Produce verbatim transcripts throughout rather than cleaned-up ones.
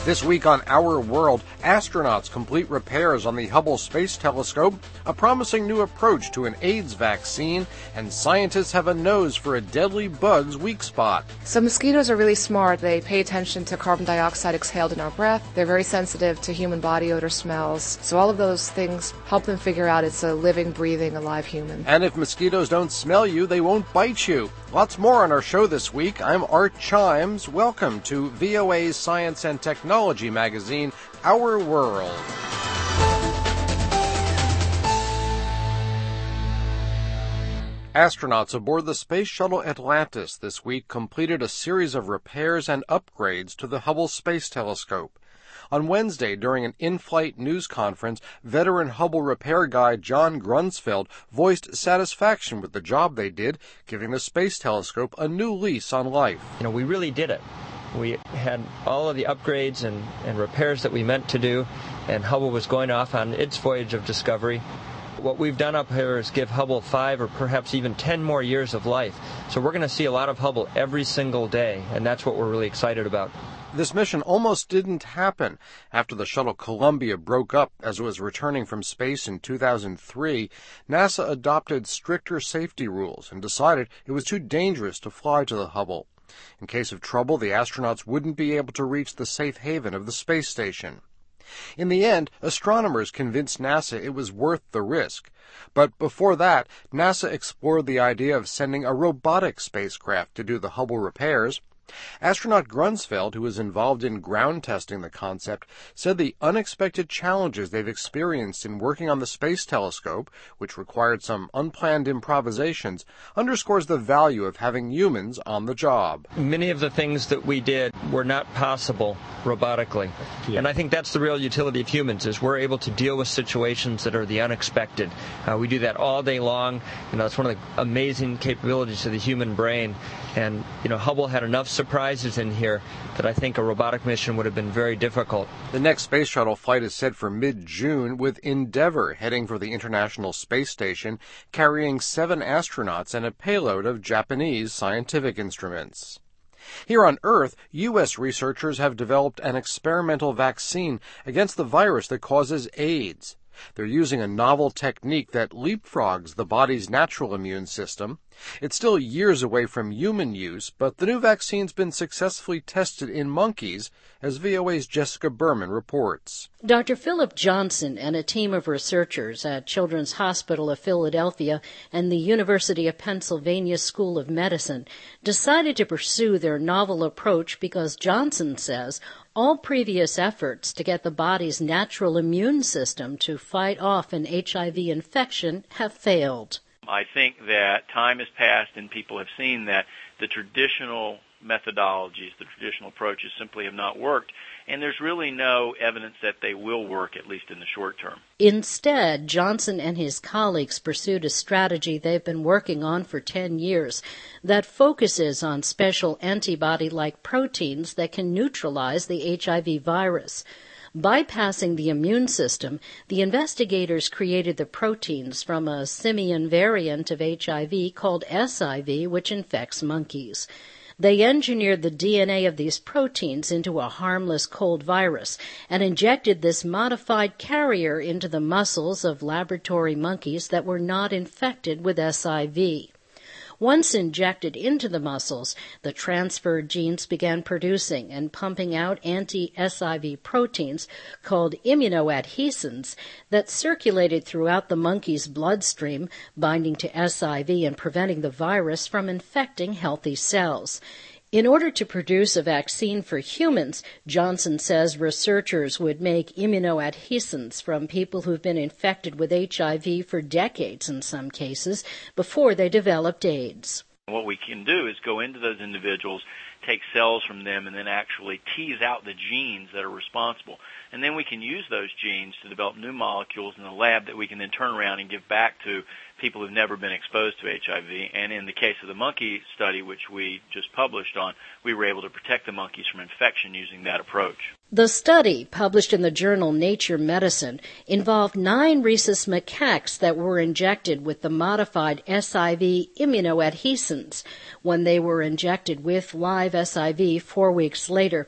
This week on Our World, astronauts complete repairs on the Hubble Space Telescope, a promising new approach to an AIDS vaccine, and scientists have a nose for a deadly bug's weak spot. So mosquitoes are really smart. They pay attention to carbon dioxide exhaled in our breath. They're very sensitive to human body odor smells. So all of those things help them figure out it's a living, breathing, alive human. And if mosquitoes don't smell you, they won't bite you. Lots more on our show this week. I'm Art Chimes. Welcome to V O A's Science and Technology magazine, Our World. Astronauts aboard the Space Shuttle Atlantis this week completed a series of repairs and upgrades to the Hubble Space Telescope. On Wednesday, during an in-flight news conference, veteran Hubble repair guy John Grunsfeld voiced satisfaction with the job they did, giving the space telescope a new lease on life. You know, we really did it. We had all of the upgrades and, and repairs that we meant to do, and Hubble was going off on its voyage of discovery. What we've done up here is give Hubble five or perhaps even ten more years of life. So we're going to see a lot of Hubble every single day, and that's what we're really excited about. This mission almost didn't happen. After the shuttle Columbia broke up as it was returning from space in two thousand three, NASA adopted stricter safety rules and decided it was too dangerous to fly to the Hubble. In case of trouble, the astronauts wouldn't be able to reach the safe haven of the space station. In the end, astronomers convinced NASA it was worth the risk. But before that, NASA explored the idea of sending a robotic spacecraft to do the Hubble repairs. Astronaut Grunsfeld, who was involved in ground testing the concept, said the unexpected challenges they've experienced in working on the space telescope, which required some unplanned improvisations, underscores the value of having humans on the job. Many of the things that we did were not possible robotically. Yeah. And I think that's the real utility of humans, is we're able to deal with situations that are the unexpected. Uh, we do that all day long. You know, it's one of the amazing capabilities of the human brain. And, you know, Hubble had enough surprises in here that I think a robotic mission would have been very difficult. The next space shuttle flight is set for mid-June, with Endeavour heading for the International Space Station, carrying seven astronauts and a payload of Japanese scientific instruments. Here on Earth, U S researchers have developed an experimental vaccine against the virus that causes AIDS. They're using a novel technique that leapfrogs the body's natural immune system. It's still years away from human use, but the new vaccine's been successfully tested in monkeys, as V O A's Jessica Berman reports. Doctor Philip Johnson and a team of researchers at Children's Hospital of Philadelphia and the University of Pennsylvania School of Medicine decided to pursue their novel approach because Johnson says all previous efforts to get the body's natural immune system to fight off an H I V infection have failed. I think that time has passed and people have seen that the traditional methodologies, the traditional approaches simply have not worked, and there's really no evidence that they will work, at least in the short term. Instead, Johnson and his colleagues pursued a strategy they've been working on for ten years that focuses on special antibody-like proteins that can neutralize the H I V virus. Bypassing the immune system, the investigators created the proteins from a simian variant of H I V called S I V, which infects monkeys. They engineered the D N A of these proteins into a harmless cold virus and injected this modified carrier into the muscles of laboratory monkeys that were not infected with S I V. Once injected into the muscles, the transferred genes began producing and pumping out anti-S I V proteins called immunoadhesins that circulated throughout the monkey's bloodstream, binding to S I V and preventing the virus from infecting healthy cells. In order to produce a vaccine for humans, Johnson says researchers would make immunoadhesins from people who've been infected with H I V for decades in some cases before they developed AIDS. What we can do is go into those individuals, take cells from them, and then actually tease out the genes that are responsible. And then we can use those genes to develop new molecules in the lab that we can then turn around and give back to people who've never been exposed to H I V. And in the case of the monkey study, which we just published on, we were able to protect the monkeys from infection using that approach. The study, published in the journal Nature Medicine, involved nine rhesus macaques that were injected with the modified S I V immunoadhesins. When they were injected with live S I V four weeks later,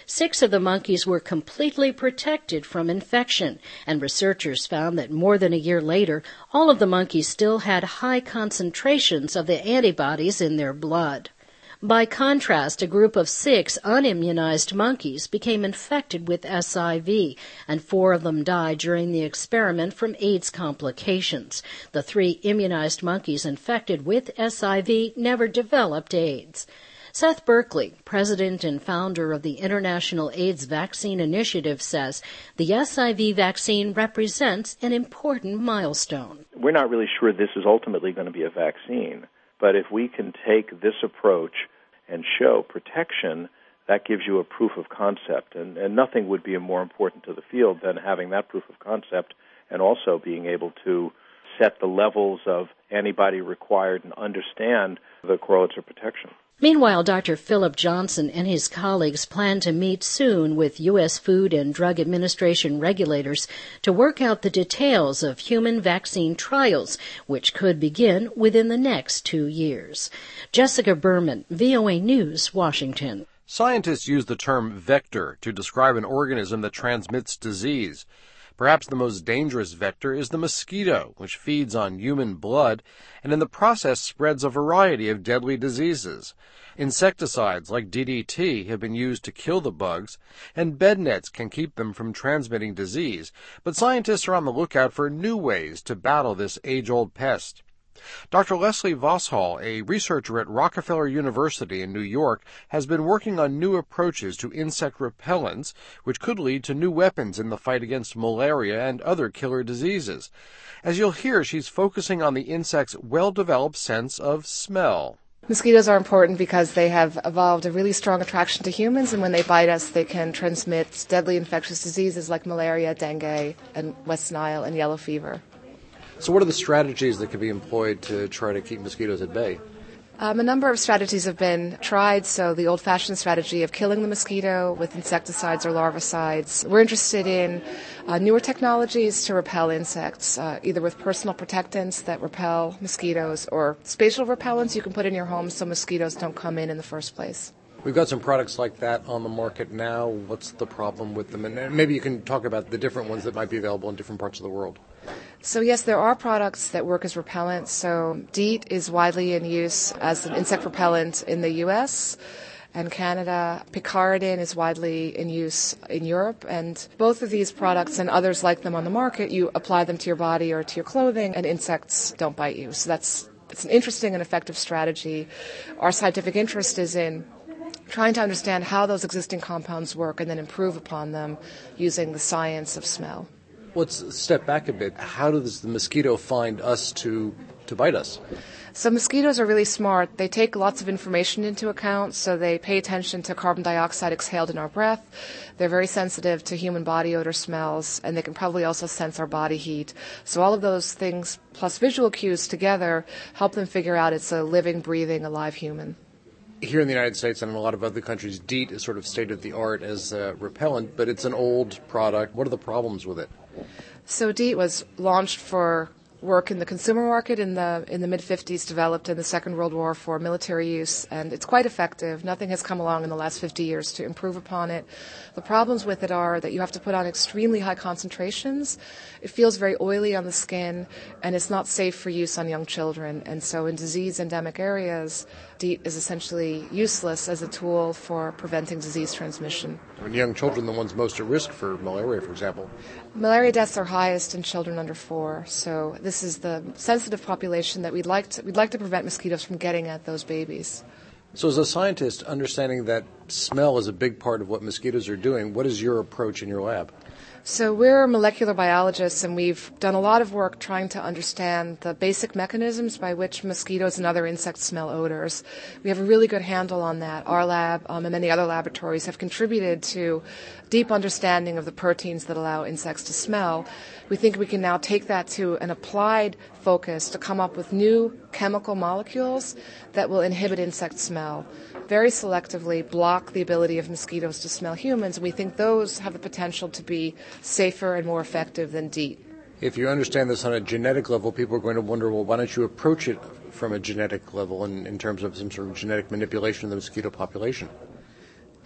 Six of the monkeys were completely protected from infection, and researchers found that more than a year later, all of the monkeys still had high concentrations of the antibodies in their blood. By contrast, a group of six unimmunized monkeys became infected with S I V, and four of them died during the experiment from AIDS complications. The three immunized monkeys infected with S I V never developed AIDS. Seth Berkley, president and founder of the International AIDS Vaccine Initiative, says the S I V vaccine represents an important milestone. We're not really sure this is ultimately going to be a vaccine. But if we can take this approach and show protection, that gives you a proof of concept. And, and nothing would be more important to the field than having that proof of concept and also being able to set the levels of antibody required and understand the correlates of protection. Meanwhile, Doctor Philip Johnson and his colleagues plan to meet soon with U S Food and Drug Administration regulators to work out the details of human vaccine trials, which could begin within the next two years. Jessica Berman, V O A News, Washington. Scientists use the term vector to describe an organism that transmits disease. Perhaps the most dangerous vector is the mosquito, which feeds on human blood and in the process spreads a variety of deadly diseases. Insecticides like D D T have been used to kill the bugs, and bed nets can keep them from transmitting disease, but scientists are on the lookout for new ways to battle this age-old pest. Doctor Leslie Vosshall, a researcher at Rockefeller University in New York, has been working on new approaches to insect repellents, which could lead to new weapons in the fight against malaria and other killer diseases. As you'll hear, she's focusing on the insect's well-developed sense of smell. Mosquitoes are important because they have evolved a really strong attraction to humans, and when they bite us, they can transmit deadly infectious diseases like malaria, dengue, and West Nile, and yellow fever. So what are the strategies that can be employed to try to keep mosquitoes at bay? Um, a number of strategies have been tried. So the old-fashioned strategy of killing the mosquito with insecticides or larvicides. We're interested in uh, newer technologies to repel insects, uh, either with personal protectants that repel mosquitoes or spatial repellents you can put in your home so mosquitoes don't come in in the first place. We've got some products like that on the market now. What's the problem with them? And maybe you can talk about the different ones that might be available in different parts of the world. So yes, there are products that work as repellents. So DEET is widely in use as an insect repellent in the U S and Canada. Picaridin is widely in use in Europe. And both of these products and others like them on the market, you apply them to your body or to your clothing and insects don't bite you. So that's it's an interesting and effective strategy. Our scientific interest is in trying to understand how those existing compounds work and then improve upon them using the science of smell. Let's step back a bit. How does the mosquito find us to, to bite us? So mosquitoes are really smart. They take lots of information into account, so they pay attention to carbon dioxide exhaled in our breath. They're very sensitive to human body odor smells, and they can probably also sense our body heat. So all of those things, plus visual cues together, help them figure out it's a living, breathing, alive human. Here in the United States and in a lot of other countries, DEET is sort of state-of-the-art as a repellent, but it's an old product. What are the problems with it? So DEET was launched for work in the consumer market in the in the mid-fifties, developed in the Second World War for military use, and it's quite effective. Nothing has come along in the last fifty years to improve upon it. The problems with it are that you have to put on extremely high concentrations. It feels very oily on the skin, and it's not safe for use on young children. And so in disease-endemic areas, DEET is essentially useless as a tool for preventing disease transmission. And young children, the ones most at risk for malaria, for example. Malaria deaths are highest in children under four, so this is the sensitive population that we'd like to, we'd like to prevent mosquitoes from getting at those babies. So as a scientist, understanding that smell is a big part of what mosquitoes are doing, what is your approach in your lab? So we're molecular biologists, and we've done a lot of work trying to understand the basic mechanisms by which mosquitoes and other insects smell odors. We have a really good handle on that. Our lab um, and many other laboratories have contributed to deep understanding of the proteins that allow insects to smell. We think we can now take that to an applied focus to come up with new chemical molecules that will inhibit insect smell, very selectively block the ability of mosquitoes to smell humans, and we think those have the potential to be safer and more effective than DEET. If you understand this on a genetic level, people are going to wonder, well, why don't you approach it from a genetic level in, in terms of some sort of genetic manipulation of the mosquito population?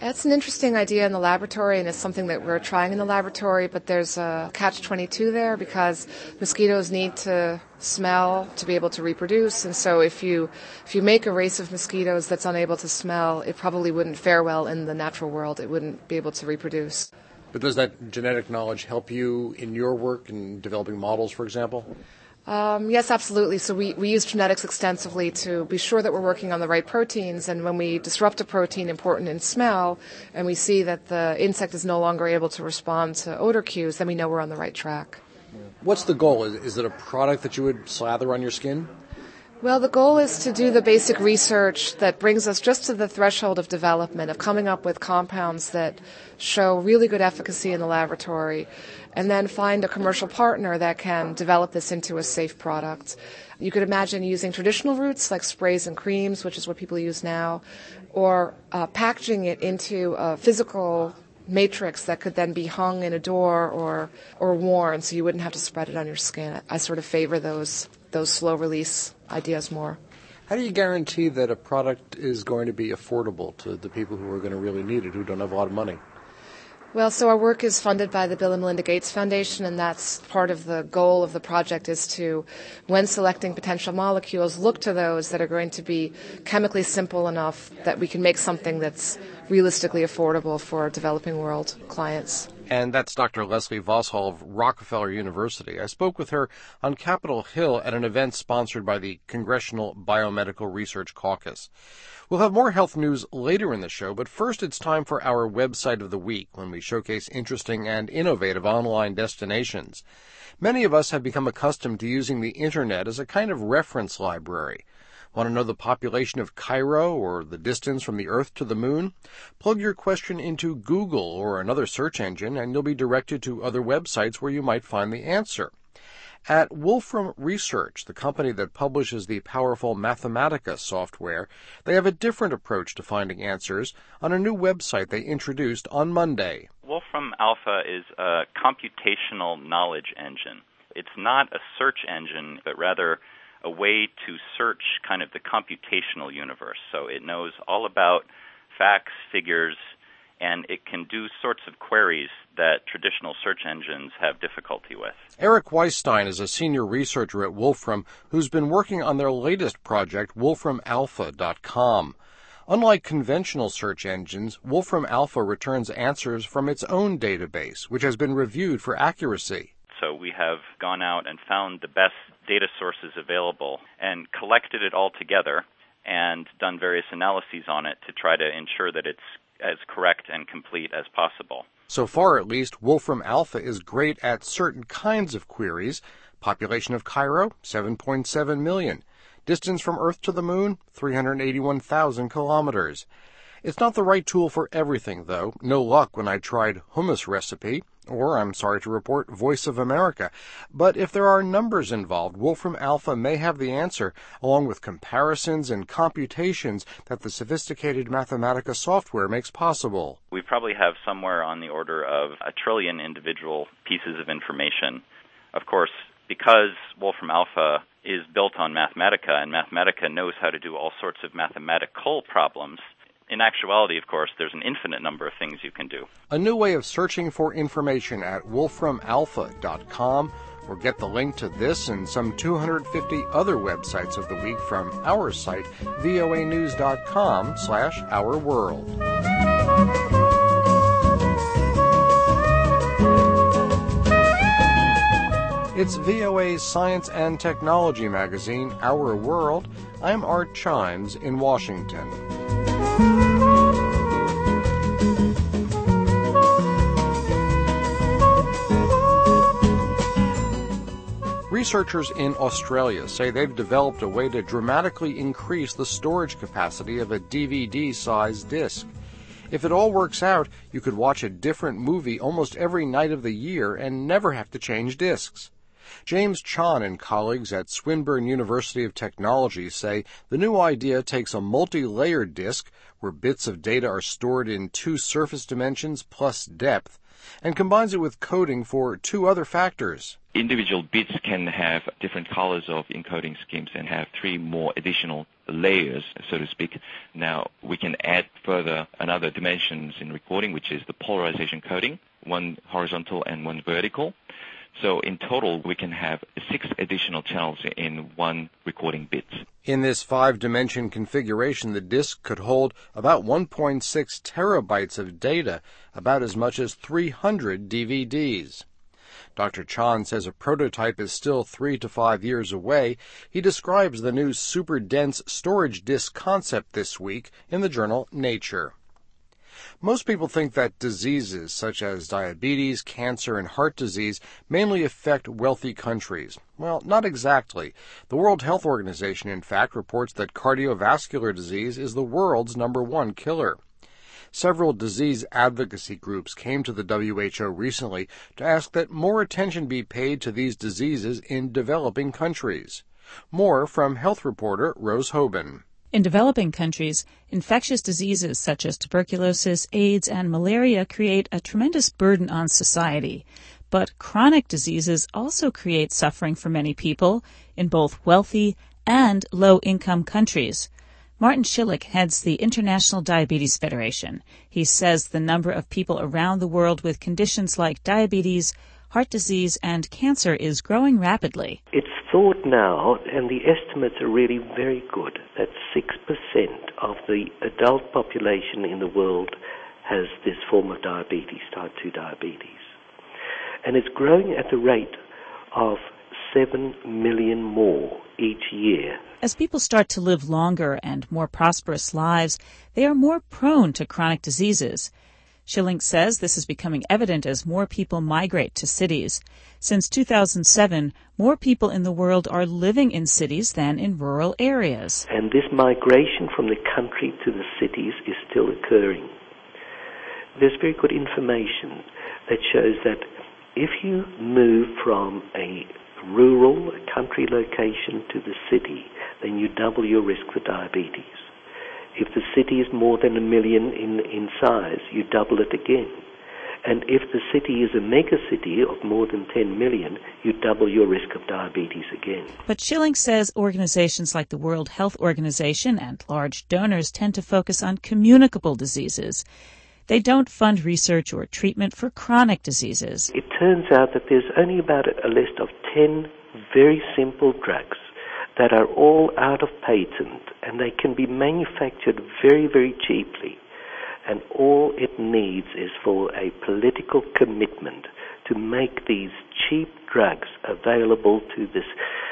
That's an interesting idea in the laboratory, and it's something that we're trying in the laboratory, but there's a catch twenty-two there because mosquitoes need to smell to be able to reproduce, and so if you if you make a race of mosquitoes that's unable to smell, it probably wouldn't fare well in the natural world. It wouldn't be able to reproduce. But does that genetic knowledge help you in your work in developing models, for example? Um, yes, absolutely. So we, we use genetics extensively to be sure that we're working on the right proteins, and when we disrupt a protein important in smell and we see that the insect is no longer able to respond to odor cues, then we know we're on the right track. What's the goal? Is, is it a product that you would slather on your skin? Well, the goal is to do the basic research that brings us just to the threshold of development, of coming up with compounds that show really good efficacy in the laboratory, and then find a commercial partner that can develop this into a safe product. You could imagine using traditional routes like sprays and creams, which is what people use now, or uh, packaging it into a physical matrix that could then be hung in a door or or worn, so you wouldn't have to spread it on your skin. I sort of favor those those slow release ideas more. How do you guarantee that a product is going to be affordable to the people who are going to really need it, who don't have a lot of money? Well, so our work is funded by the Bill and Melinda Gates Foundation, and that's part of the goal of the project is to, when selecting potential molecules, look to those that are going to be chemically simple enough that we can make something that's realistically affordable for developing world clients. And that's Doctor Leslie Vosshall of Rockefeller University. I spoke with her on Capitol Hill at an event sponsored by the Congressional Biomedical Research Caucus. We'll have more health news later in the show, but first it's time for our website of the week when we showcase interesting and innovative online destinations. Many of us have become accustomed to using the Internet as a kind of reference library. Want to know the population of Cairo or the distance from the Earth to the Moon? Plug your question into Google or another search engine and you'll be directed to other websites where you might find the answer. At Wolfram Research, the company that publishes the powerful Mathematica software, they have a different approach to finding answers on a new website they introduced on Monday. Wolfram Alpha is a computational knowledge engine. It's not a search engine, but rather a way to search kind of the computational universe. So it knows all about facts, figures, and it can do sorts of queries that traditional search engines have difficulty with. Eric Weisstein is a senior researcher at Wolfram who's been working on their latest project, wolfram alpha dot com. Unlike conventional search engines, Wolfram Alpha returns answers from its own database, which has been reviewed for accuracy. So we have gone out and found the best data sources available and collected it all together and done various analyses on it to try to ensure that it's as correct and complete as possible. So far, at least, Wolfram Alpha is great at certain kinds of queries. Population of Cairo, seven point seven million. Distance from Earth to the Moon, three hundred eighty-one thousand kilometers. It's not the right tool for everything, though. No luck when I tried hummus recipe, or, I'm sorry to report, Voice of America. But if there are numbers involved, Wolfram Alpha may have the answer, along with comparisons and computations that the sophisticated Mathematica software makes possible. We probably have somewhere on the order of a trillion individual pieces of information. Of course, because Wolfram Alpha is built on Mathematica, and Mathematica knows how to do all sorts of mathematical problems, in actuality, of course, there's an infinite number of things you can do. A new way of searching for information at wolfram alpha dot com, or get the link to this and some two hundred fifty other websites of the week from our site, voa news dot com slash our world. It's V O A's Science and Technology magazine, Our World. I'm Art Chimes in Washington. Researchers in Australia say they've developed a way to dramatically increase the storage capacity of a D V D-sized disc. If it all works out, you could watch a different movie almost every night of the year and never have to change discs. James Chan and colleagues at Swinburne University of Technology say the new idea takes a multi-layered disk, where bits of data are stored in two surface dimensions plus depth, and combines it with coding for two other factors. individual bits can have different colors of encoding schemes and have three more additional layers, so to speak. Now, we can add further another dimensions in recording, which is the polarization coding, one horizontal and one vertical. So in total, we can have six additional channels in one recording bit. In this five-dimension configuration, the disk could hold about one point six terabytes of data, about as much as three hundred D V Ds. Doctor Chan says a prototype is still three to five years away. He describes the new super-dense storage disk concept this week in the journal Nature. Most people think that diseases such as diabetes, cancer, and heart disease mainly affect wealthy countries. Well, not exactly. The World Health Organization, in fact, reports that cardiovascular disease is the world's number one killer. Several disease advocacy groups came to the W H O recently to ask that more attention be paid to these diseases in developing countries. More from health reporter Rose Hoban. In developing countries, infectious diseases such as tuberculosis, AIDS, and malaria create a tremendous burden on society. But chronic diseases also create suffering for many people in both wealthy and low-income countries. Martin Schillig heads the International Diabetes Federation. He says the number of people around the world with conditions like diabetes, heart disease, and cancer is growing rapidly. It's thought now, and the estimates are really very good, that six percent of the adult population in the world has this form of diabetes, type two diabetes. And it's growing at the rate of seven million more each year. As people start to live longer and more prosperous lives, they are more prone to chronic diseases. Schilling says this is becoming evident as more people migrate to cities. Since two thousand seven, more people in the world are living in cities than in rural areas. And this migration from the country to the cities is still occurring. There's very good information that shows that if you move from a rural, a country location to the city, then you double your risk for diabetes. If the city is more than a million in, in size, you double it again. And if the city is a megacity of more than ten million, you double your risk of diabetes again. But Schilling says organizations like the World Health Organization and large donors tend to focus on communicable diseases. They don't fund research or treatment for chronic diseases. It turns out that there's only about a list of ten very simple drugs that are all out of patent, and they can be manufactured very, very cheaply. And all it needs is for a political commitment to make these cheap drugs available to this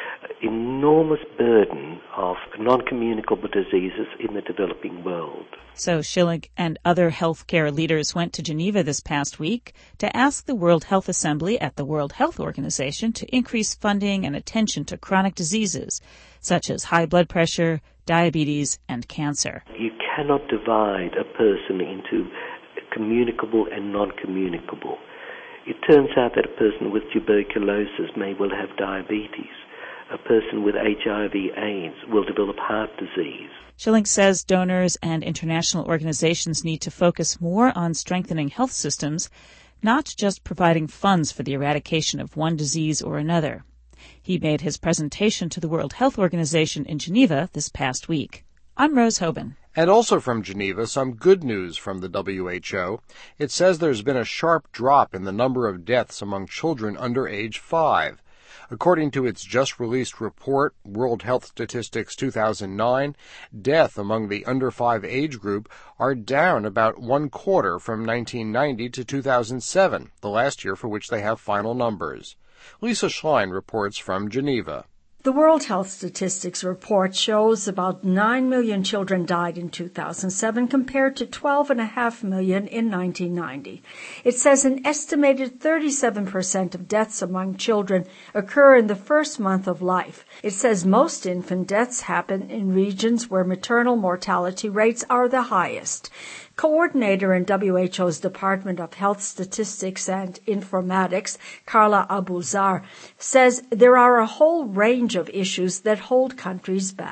enormous burden of non-communicable diseases in the developing world. So Schilling and other healthcare leaders went to Geneva this past week to ask the World Health Assembly at the World Health Organization to increase funding and attention to chronic diseases, such as high blood pressure, diabetes, and cancer. You cannot divide a person into communicable and non-communicable. It turns out that a person with tuberculosis may well have diabetes. A person with H I V AIDS will develop heart disease. Schilling says donors and international organizations need to focus more on strengthening health systems, not just providing funds for the eradication of one disease or another. He made his presentation to the World Health Organization in Geneva this past week. I'm Rose Hoban. And also from Geneva, some good news from the W H O. It says there's been a sharp drop in the number of deaths among children under age five. According to its just-released report, World Health Statistics two thousand nine, death among the under five age group are down about one quarter from nineteen ninety to two thousand seven, the last year for which they have final numbers. Lisa Schlein reports from Geneva. The World Health Statistics report shows about nine million children died in two thousand seven compared to twelve point five million in nineteen ninety. It says an estimated thirty-seven percent of deaths among children occur in the first month of life. It says most infant deaths happen in regions where maternal mortality rates are the highest. Coordinator in W H O's Department of Health Statistics and Informatics, Carla Abuzar, says there are a whole range of issues that hold countries back.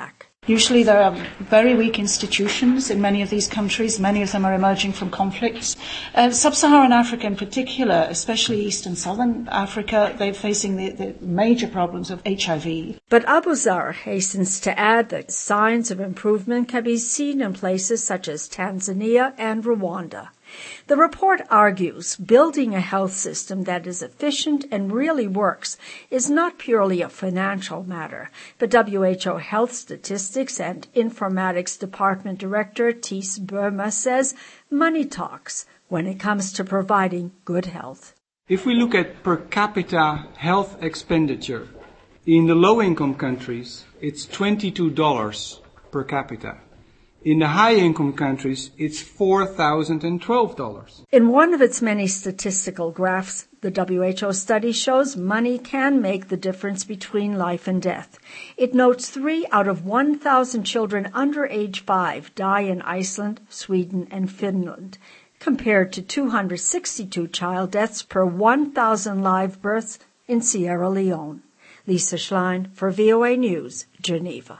Usually there are very weak institutions in many of these countries. Many of them are emerging from conflicts. Uh, Sub-Saharan Africa in particular, especially East and Southern Africa, they're facing the, the major problems of H I V. But Abuzar hastens to add that signs of improvement can be seen in places such as Tanzania and Rwanda. The report argues building a health system that is efficient and really works is not purely a financial matter, but W H O Health Statistics and Informatics Department Director Ties Burma says money talks when it comes to providing good health. If we look at per capita health expenditure, in the low-income countries, it's twenty-two dollars per capita. In the high-income countries, it's four thousand twelve dollars. In one of its many statistical graphs, the W H O study shows money can make the difference between life and death. It notes three out of one thousand children under age five die in Iceland, Sweden, and Finland, compared to two hundred sixty-two child deaths per one thousand live births in Sierra Leone. Lisa Schlein for V O A News, Geneva.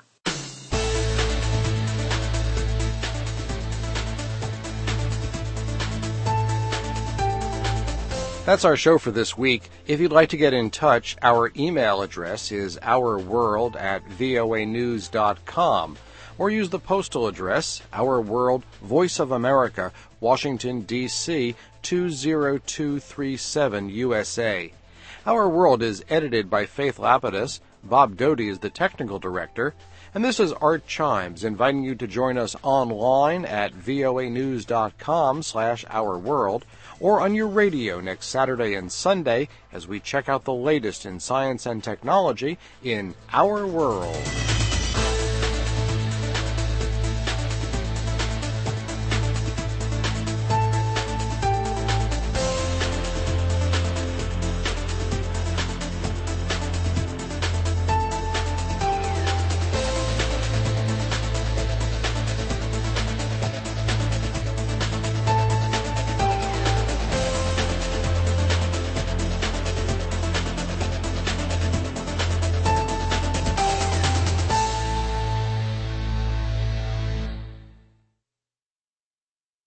That's our show for this week. If you'd like to get in touch, our email address is ourworld at voa news dot com, or use the postal address, Our World, Voice of America, Washington, D C two zero two three seven, U S A. Our World is edited by Faith Lapidus. Bob Doty is the technical director. And this is Art Chimes, inviting you to join us online at voa news dot com slash our world, or on your radio next Saturday and Sunday as we check out the latest in science and technology in Our World.